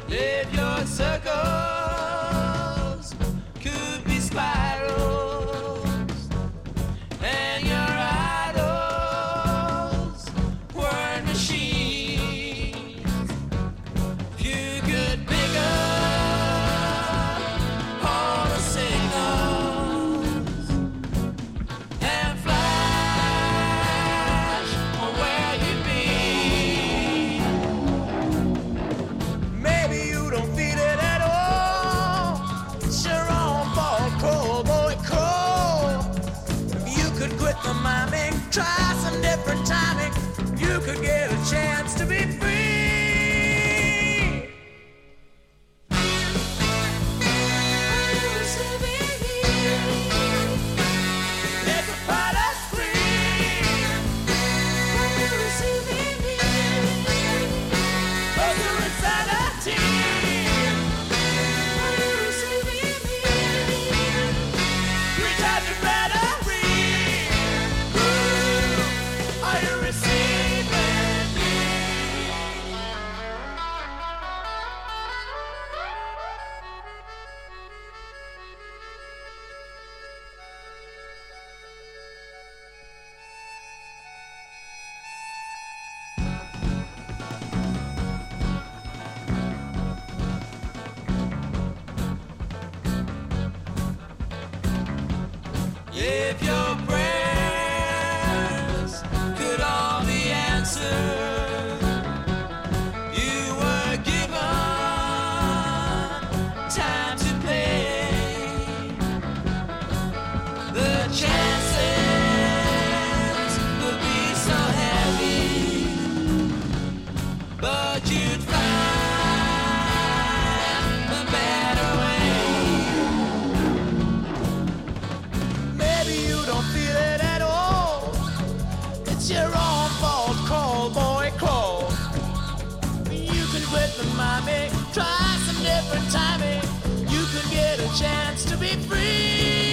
If your circles could be spirals and your idols were machines, if you could pick up all the signals and flash on where you'd be. Maybe you don't feel it at all. It's your own fault, cold boy, cold. If you could quit the miming, try some different timing, you could get a chance to be free. It's a part of spring. Closer insanity. Recharge your battery. Ooh, are you receiving me? If your prayers could all be answered, you were given time to pay. The chances would be so heavy, but you'd find a better way. Maybe you don't feel it at all. It's your own fault, cold boy, cold. You could quit the miming, try some different timing. You could get a chance to be free.